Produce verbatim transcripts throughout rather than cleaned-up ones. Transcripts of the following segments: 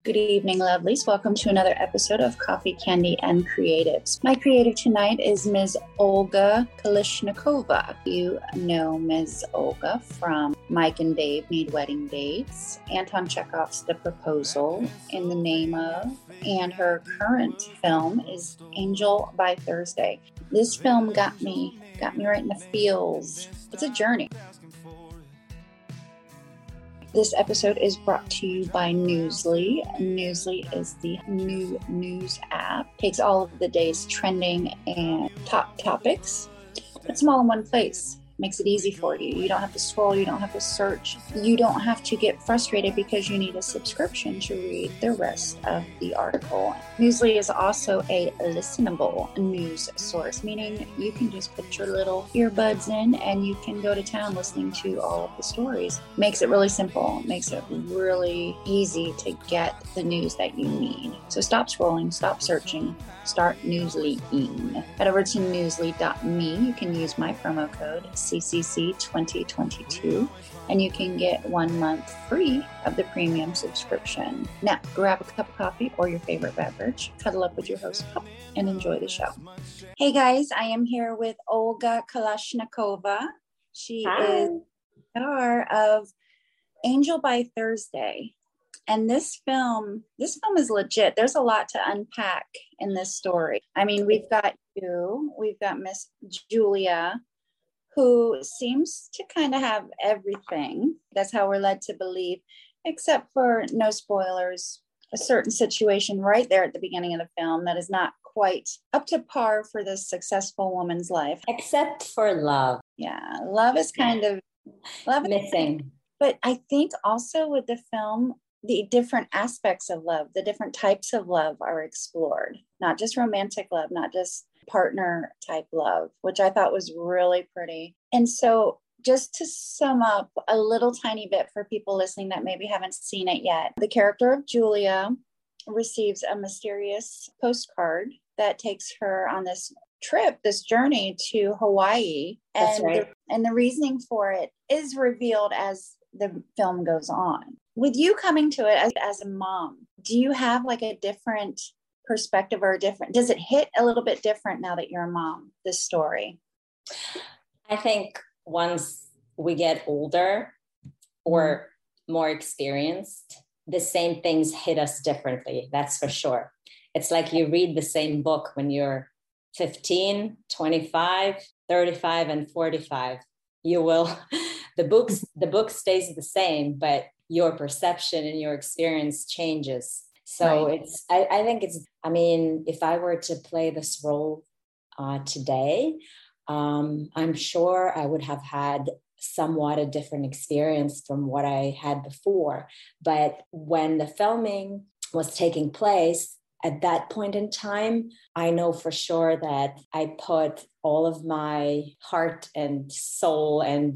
Good evening, lovelies. Welcome to another episode of Coffee, Candy, and Creatives. My creative tonight is Miz Olga Kalishnikova. You know Miz Olga from Mike and Dave Need Wedding Dates, Anton Chekhov's The Proposal, In the Name of, and her current film is Angel by Thursday. This film got me, got me right in the feels. It's a journey. This episode is brought to you by Newsly. Newsly is the new news app. Takes all of the day's trending and top topics, puts them all in one place. Makes it easy for you. You don't have to scroll. You don't have to search. You don't have to get frustrated because you need a subscription to read the rest of the article. Newsly is also a listenable news source, meaning you can just put your little earbuds in and you can go to town listening to all of the stories. Makes it really simple. Makes it really easy to get the news that you need. So stop scrolling, stop searching, start Newsly-ing. Head over to newsly dot me. You can use my promo code C C C twenty twenty-two and you can get one month free of the premium subscription. Now, grab a cup of coffee or your favorite beverage, cuddle up with your host pup, and enjoy the show. Hey guys, I am here with Olga Kalishnikova. She Hi. is the star of Angel by Thursday. And this film, this film is legit. There's a lot to unpack in this story. I mean, we've got you, we've got Miss Julia, who seems to kind of have everything. That's how we're led to believe, except for, no spoilers, a certain situation right there at the beginning of the film that is not quite up to par for this successful woman's life. Except for love. Yeah, love is kind of love missing. But I think also with the film, the different aspects of love, the different types of love are explored, not just romantic love, not just partner type love, which I thought was really pretty. And so just to sum up a little tiny bit for people listening that maybe haven't seen it yet, the character of Julia receives a mysterious postcard that takes her on this trip, this journey to Hawaii. That's and, right. the, and the reasoning for it is revealed as the film goes on. With you coming to it as, as a mom, do you have like a different perspective or a different, does it hit a little bit different now that you're a mom, this story? I think once we get older or more experienced, the same things hit us differently. That's for sure. It's like you read the same book when you're fifteen, twenty-five, thirty-five, and forty-five. You will, the books, the book stays the same, but your perception and your experience changes. So right. it's, I, I think it's, I mean, if I were to play this role uh, today, um, I'm sure I would have had somewhat a different experience from what I had before. But when the filming was taking place, at that point in time, I know for sure that I put all of my heart and soul and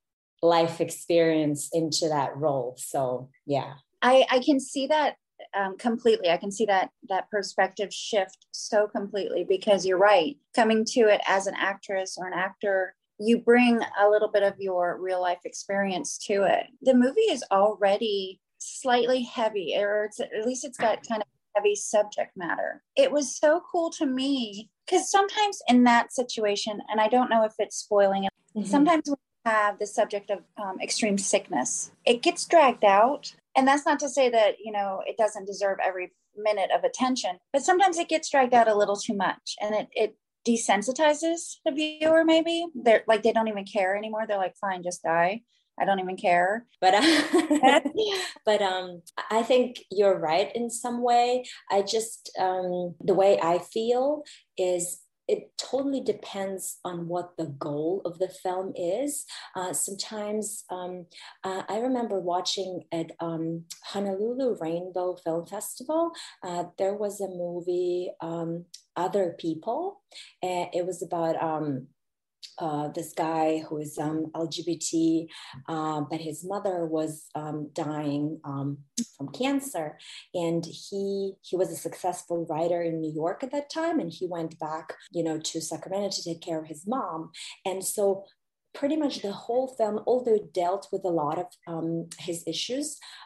life experience into that role. So, yeah. I, I can see that um, completely. I can see that that perspective shift so completely because you're right. Coming to it as an actress or an actor, you bring a little bit of your real life experience to it. The movie is already slightly heavy, or it's, at least it's got kind of heavy subject matter. It was so cool to me because sometimes in that situation, and I don't know if it's spoiling it, mm-hmm. sometimes we have the subject of um, extreme sickness. It gets dragged out. And that's not to say that, you know, it doesn't deserve every minute of attention, but sometimes it gets dragged out a little too much and it, it desensitizes the viewer. Maybe they're like, they don't even care anymore. They're like, fine, just die. I don't even care. But, uh, but um, I think you're right in some way. I just, um, the way I feel is it totally depends on what the goal of the film is. Uh, sometimes um, uh, I remember watching at um, Honolulu Rainbow Film Festival, uh, there was a movie, um, Other People. And it was about um, uh, this guy who is um, L G B T, uh, but his mother was um, dying um, from cancer, and he he was a successful writer in New York at that time, and he went back, you know, to Sacramento to take care of his mom, and so pretty much the whole film, although it dealt with a lot of um, his issues,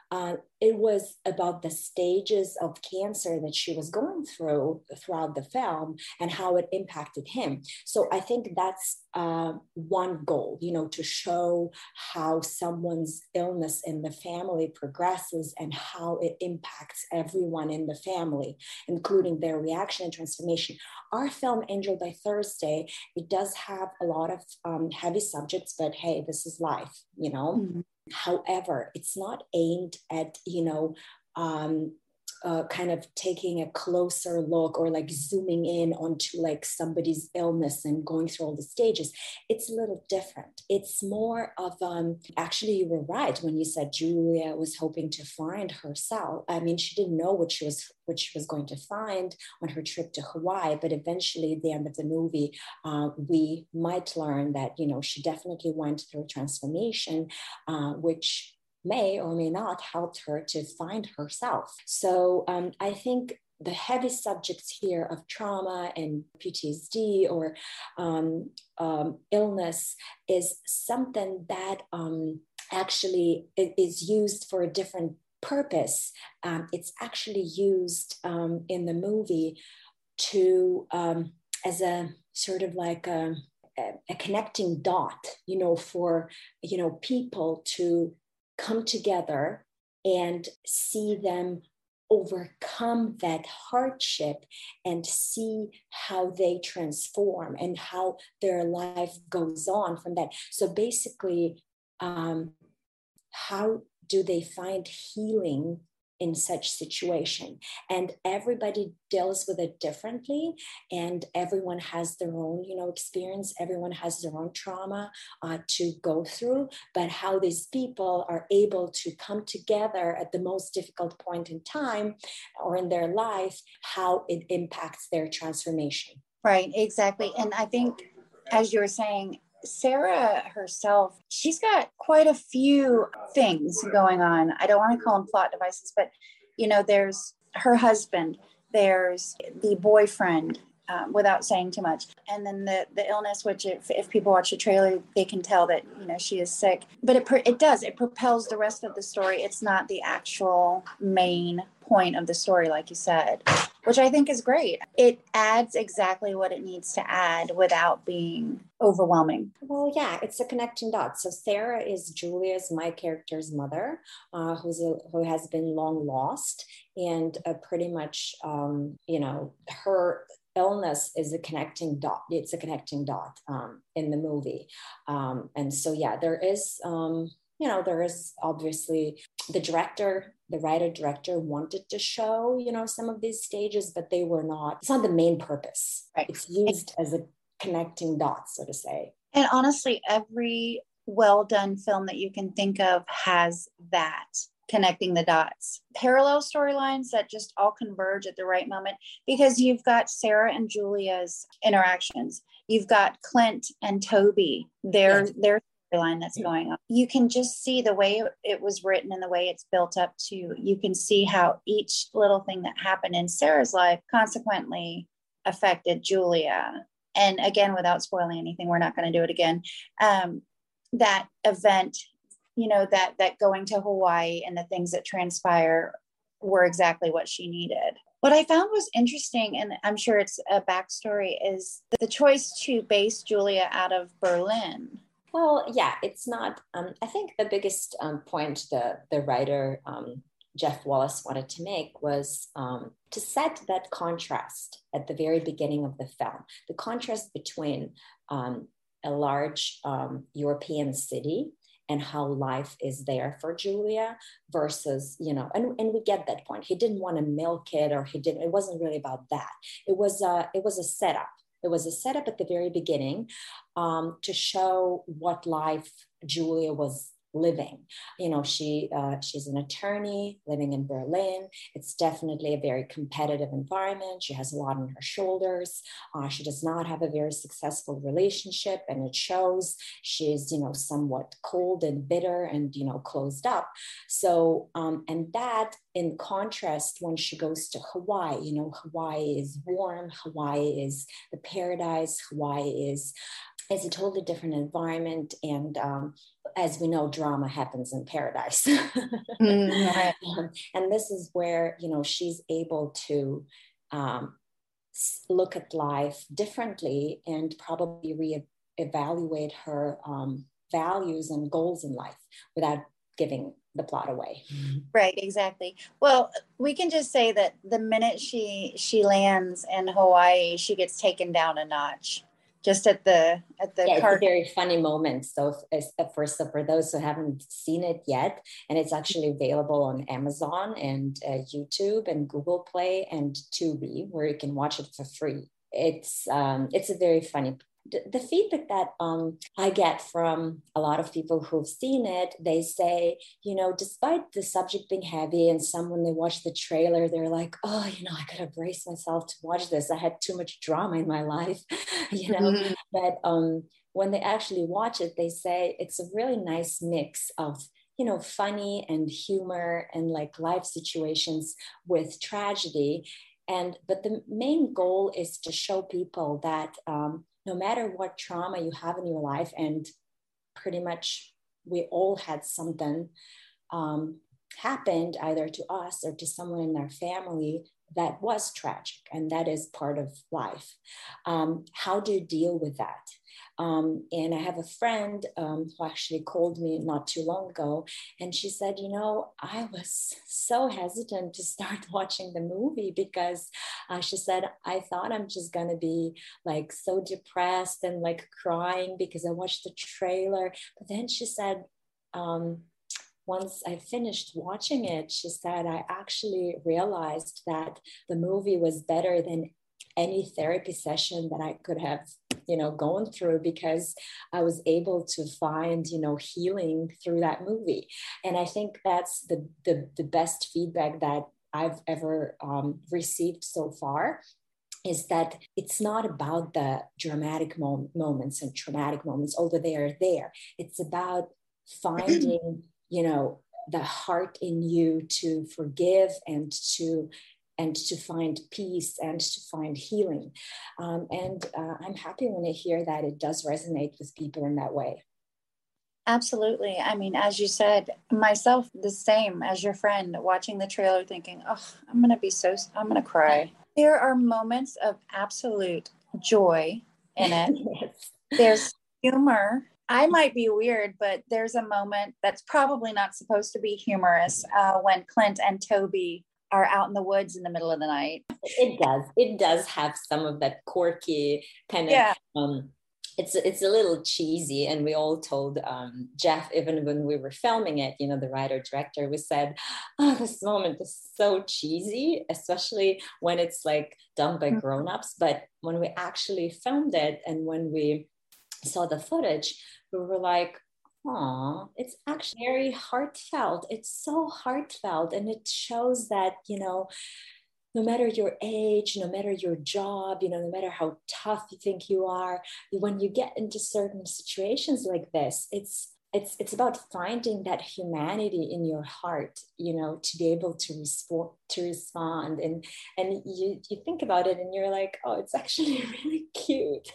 uh, it was about the stages of cancer that she was going through throughout the film and how it impacted him. So I think that's uh, one goal, you know, to show how someone's illness in the family progresses and how it impacts everyone in the family, including their reaction and transformation. Our film, Angel by Thursday, it does have a lot of um, heavy subjects, but hey, this is life, you know? Mm-hmm. However, it's not aimed at, you know, um, uh, kind of taking a closer look or like zooming in onto like somebody's illness and going through all the stages. It's a little different. It's more of, um, actually, you were right when you said Julia was hoping to find herself. I mean, she didn't know what she was, what she was going to find on her trip to Hawaii, but eventually at the end of the movie, uh, we might learn that, you know, she definitely went through a transformation, uh, which may or may not help her to find herself. So um, I think the heavy subjects here of trauma and P T S D or um, um, illness is something that um, actually is used for a different purpose. Um, it's actually used um, in the movie to um, as a sort of like a, a connecting dot, you know, for, you know, people to come together and see them overcome that hardship and see how they transform and how their life goes on from that. So basically, um, how do they find healing in such situation? And everybody deals with it differently, and everyone has their own, you know, experience. Everyone has their own trauma uh, to go through, but how these people are able to come together at the most difficult point in time or in their life, how it impacts their transformation. Right, exactly. And I think, as you were saying, Sarah herself, she's got quite a few things going on. I don't want to call them plot devices, but, you know, there's her husband, there's the boyfriend, um, without saying too much. And then the, the illness, which if, if people watch the trailer, they can tell that, you know, she is sick. But it it does, it propels the rest of the story. It's not the actual main point of the story, like you said, which I think is great. It adds exactly what it needs to add without being overwhelming. Well, yeah, it's a connecting dot. So Sarah is Julia's, my character's mother, uh, who's a, who has been long lost, and uh, pretty much, um, you know, her illness is a connecting dot. It's a connecting dot um, in the movie. Um, and so, yeah, there is, um, you know, there is obviously the director, the writer director wanted to show, you know, some of these stages, but they were not, it's not the main purpose. Right. It's used as a connecting dot, so to say. And honestly, every well done film that you can think of has that, connecting the dots, parallel storylines that just all converge at the right moment, because you've got Sarah and Julia's interactions. You've got Clint and Toby, their, yeah. their storyline that's yeah. going on. You can just see the way it was written and the way it's built up to, you can see how each little thing that happened in Sarah's life consequently affected Julia. And again, without spoiling anything, we're not going to do it again. Um, that event, you know, that that going to Hawaii and the things that transpire were exactly what she needed. What I found was interesting, and I'm sure it's a backstory, is the choice to base Julia out of Berlin. Well, yeah, it's not, um, I think the biggest um, point the, the writer, um, Jeff Wallace, wanted to make was um, to set that contrast at the very beginning of the film, the contrast between um, a large um, European city and how life is there for Julia versus, you know, and, and we get that point. He didn't want to milk it, or he didn't, it wasn't really about that. It was a, it was a setup. It was a setup at the very beginning um, to show what life Julia was living. You know, she uh, she's an attorney living in Berlin. It's definitely a very competitive environment. She has a lot on her shoulders. Uh, she does not have a very successful relationship, and it shows. She's, you know, somewhat cold and bitter and, you know, closed up. So, um, and that in contrast, when she goes to Hawaii, you know, Hawaii is warm. Hawaii is the paradise. Hawaii is it's a totally different environment. And um, as we know, drama happens in paradise. Mm, right. um, and this is where, you know, she's able to um, look at life differently and probably re-evaluate her um, values and goals in life without giving the plot away. Right, exactly. Well, we can just say that the minute she she lands in Hawaii, she gets taken down a notch. Just at the at the Yeah, it's car. a very funny moment. So, for so for those who haven't seen it yet, and it's actually available on Amazon and uh, YouTube and Google Play and Tubi, where you can watch it for free. It's um, it's a very funny. The feedback that um, I get from a lot of people who've seen it, they say, you know, despite the subject being heavy, and some when they watch the trailer, they're like, oh, you know, I gotta brace myself to watch this. I had too much drama in my life, you know. Mm-hmm. But um, when they actually watch it, they say it's a really nice mix of, you know, funny and humor and like life situations with tragedy. And but the main goal is to show people that um, no matter what trauma you have in your life, and pretty much we all had something um, happened either to us or to someone in our family that was tragic, and that is part of life. Um, how do you deal with that? Um, and I have a friend um, who actually called me not too long ago, and she said, you know, I was so hesitant to start watching the movie because uh, she said, I thought I'm just going to be like so depressed and like crying because I watched the trailer. But then she said, um, once I finished watching it, she said, I actually realized that the movie was better than any therapy session that I could have, you know, gone through, because I was able to find, you know, healing through that movie. And I think that's the the, the best feedback that I've ever um, received so far, is that it's not about the dramatic mom- moments and traumatic moments, although they are there. It's about finding, you know, the heart in you to forgive and to and to find peace and to find healing. Um, and uh, I'm happy when I hear that it does resonate with people in that way. Absolutely. I mean, as you said, myself, the same as your friend, watching the trailer thinking, oh, I'm going to be so, I'm going to cry. There are moments of absolute joy in it. Yes. There's humor. I might be weird, but there's a moment that's probably not supposed to be humorous uh, when Clint and Toby are out in the woods in the middle of the night. It does. It does have some of that quirky kind of, yeah. um, it's, it's a little cheesy. And we all told um, Jeff, even when we were filming it, you know, the writer director, we said, oh, this moment is so cheesy, especially when it's like done by grown-ups. But when we actually filmed it and when we saw the footage, we were like, oh, it's actually very heartfelt. It's so heartfelt. And it shows that, you know, no matter your age, no matter your job, you know, no matter how tough you think you are, when you get into certain situations like this, it's it's it's about finding that humanity in your heart, you know, to be able to respond to respond. And and you you think about it and you're like, oh, it's actually really cute.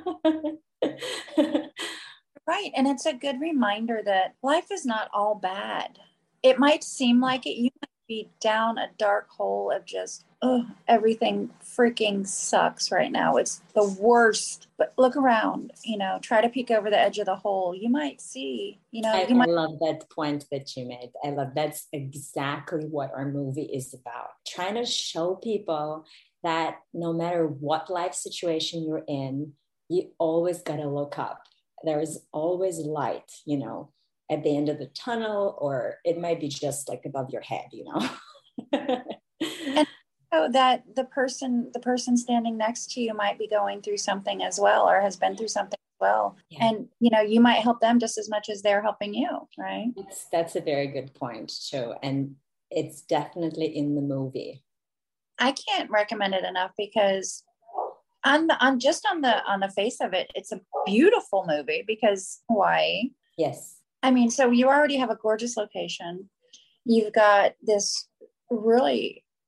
Right. And it's a good reminder that life is not all bad. It might seem like it. You might be down a dark hole of just, oh, everything freaking sucks right now. It's the worst. But look around, you know, try to peek over the edge of the hole. You might see, you know, I, you might. I love that point that you made. I love that's exactly what our movie is about. Trying to show people that no matter what life situation you're in, you always got to look up. There is always light, you know, at the end of the tunnel, or it might be just like above your head, you know. And so that the person, the person standing next to you might be going through something as well, or has been through something as well. Yeah. And, you know, you might help them just as much as they're helping you, right? That's, that's a very good point, too. And it's definitely in the movie. I can't recommend it enough because on the, on just on the on the face of it, it's a beautiful movie because Hawaii. Yes. I mean, so you already have a gorgeous location. You've got this really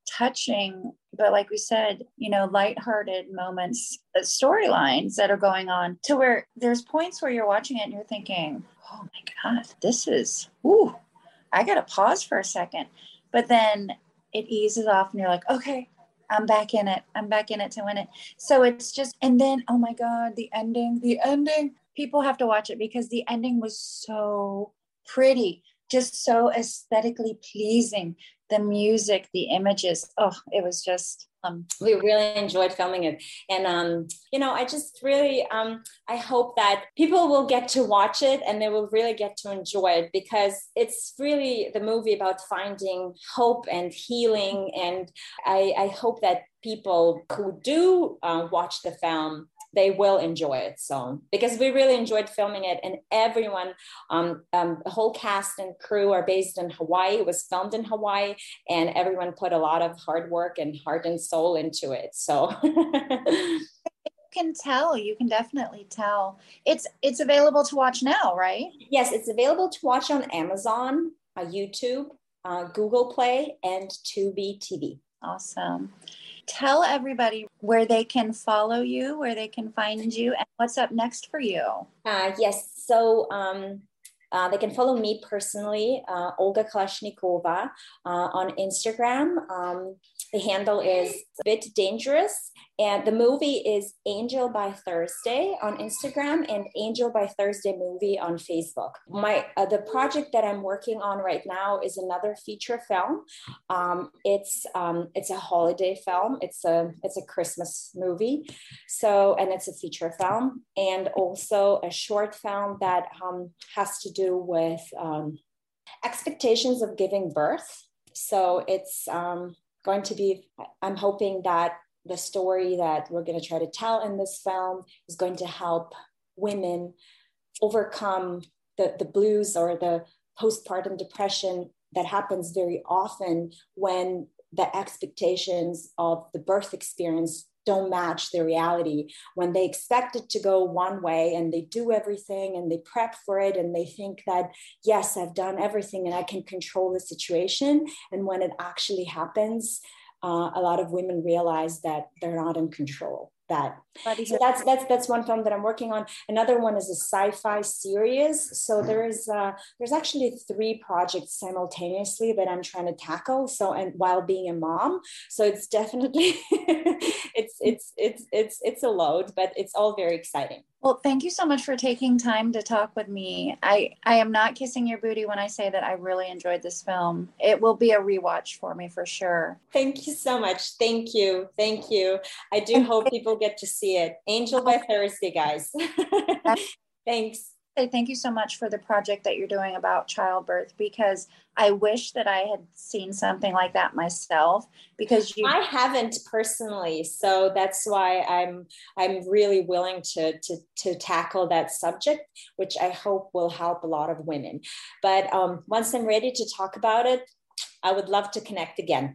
touching, but like we said, you know, lighthearted moments, uh, storylines that are going on, to where there's points where you're watching it and you're thinking, oh my God, this is, ooh, I got to pause for a second. But then it eases off and you're like, okay, I'm back in it. I'm back in it to win it. So it's just, and then, oh my God, the ending, the ending, people have to watch it because the ending was so pretty, just so aesthetically pleasing. The music, the images, oh, it was just, um, we really enjoyed filming it. And, um, you know, I just really, um, I hope that people will get to watch it and they will really get to enjoy it, because it's really the movie about finding hope and healing. And I, I hope that people who do uh, watch the film, they will enjoy it. So, because we really enjoyed filming it, and everyone, um, um, the whole cast and crew are based in Hawaii. It was filmed in Hawaii, and everyone put a lot of hard work and heart and soul into it. So you can tell, you can definitely tell. It's it's available to watch now, right? Yes, it's available to watch on Amazon, uh, YouTube, uh, Google Play, and Tubi T V. Awesome. Tell everybody where they can follow you, where they can find you, and what's up next for you. Uh, yes, so um, uh, they can follow me personally, uh, Olga Kalashnikova, uh, on Instagram. Um, the handle is a bit dangerous. And the movie is Angel by Thursday on Instagram and Angel by Thursday movie on Facebook. My uh, the project that I'm working on right now is another feature film. Um, it's um, it's a holiday film. It's a it's a Christmas movie. So, and it's a feature film, and also a short film that um, has to do with um, expectations of giving birth. So it's um, going to be, I'm hoping that the story that we're going to try to tell in this film is going to help women overcome the, the blues or the postpartum depression that happens very often when the expectations of the birth experience don't match the reality, when they expect it to go one way and they do everything and they prep for it and they think that, yes, I've done everything and I can control the situation. And when it actually happens, Uh, a lot of women realize that they're not in control. That so that's that's that's one film that I'm working on. Another one is a sci-fi series. So there's uh, there's actually three projects simultaneously that I'm trying to tackle. So, and while being a mom, so it's definitely it's it's it's it's it's a load, but it's all very exciting. Well, thank you so much for taking time to talk with me. I, I am not kissing your booty when I say that I really enjoyed this film. It will be a rewatch for me for sure. Thank you so much. Thank you. Thank you. I do hope people get to see it. Angel by Thursday, guys. Thanks. Thank you so much for the project that you're doing about childbirth, because I wish that I had seen something like that myself, because you I haven't personally, so that's why I'm I'm really willing to to to tackle that subject, which I hope will help a lot of women. But um, once I'm ready to talk about it, I would love to connect again.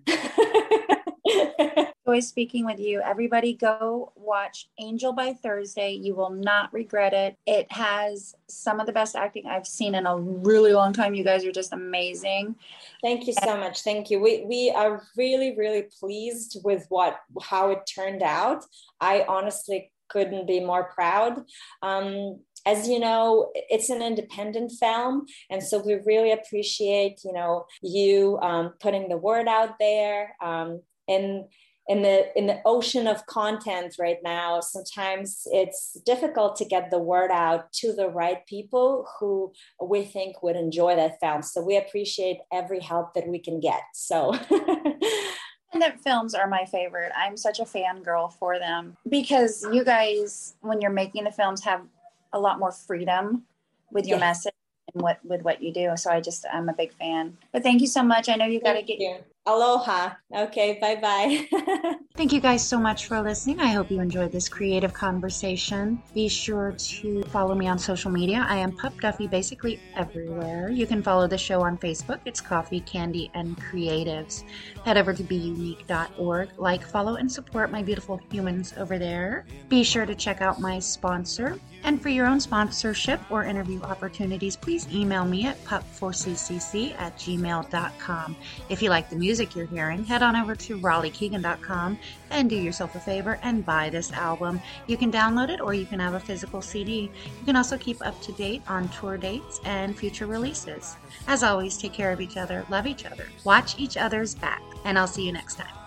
Enjoy speaking with you. Everybody go watch Angel by Thursday. You will not regret it. It has some of the best acting I've seen in a really long time. You guys are just amazing. Thank you so much. Thank you. We we are really, really pleased with what how it turned out. I honestly couldn't be more proud. Um, as you know, it's an independent film. And so we really appreciate, you know, you um, putting the word out there. Um, and in the in the ocean of content right now, sometimes it's difficult to get the word out to the right people who we think would enjoy that film. So we appreciate every help that we can get. So independent films are my favorite. I'm such a fangirl for them, because you guys, when you're making the films, have a lot more freedom with your yes. message and what with what you do. So I just, I'm a big fan. But thank you so much. I know you got to get you. Aloha. Okay, bye-bye. Thank you guys so much for listening. I hope you enjoyed this creative conversation. Be sure to follow me on social media. I am Pup Duffy basically everywhere. You can follow the show on Facebook. It's Coffee, Candy, and Creatives. Head over to be unique dot org. Like, follow, and support my beautiful humans over there. Be sure to check out my sponsor. And for your own sponsorship or interview opportunities, please email me at pup four c c c at gmail dot com. If you like the music you're hearing, head on over to raleigh keegan dot com and do yourself a favor and buy this album. You can download it or you can have a physical C D. You can also keep up to date on tour dates and future releases. As always, take care of each other, love each other, watch each other's back, and I'll see you next time.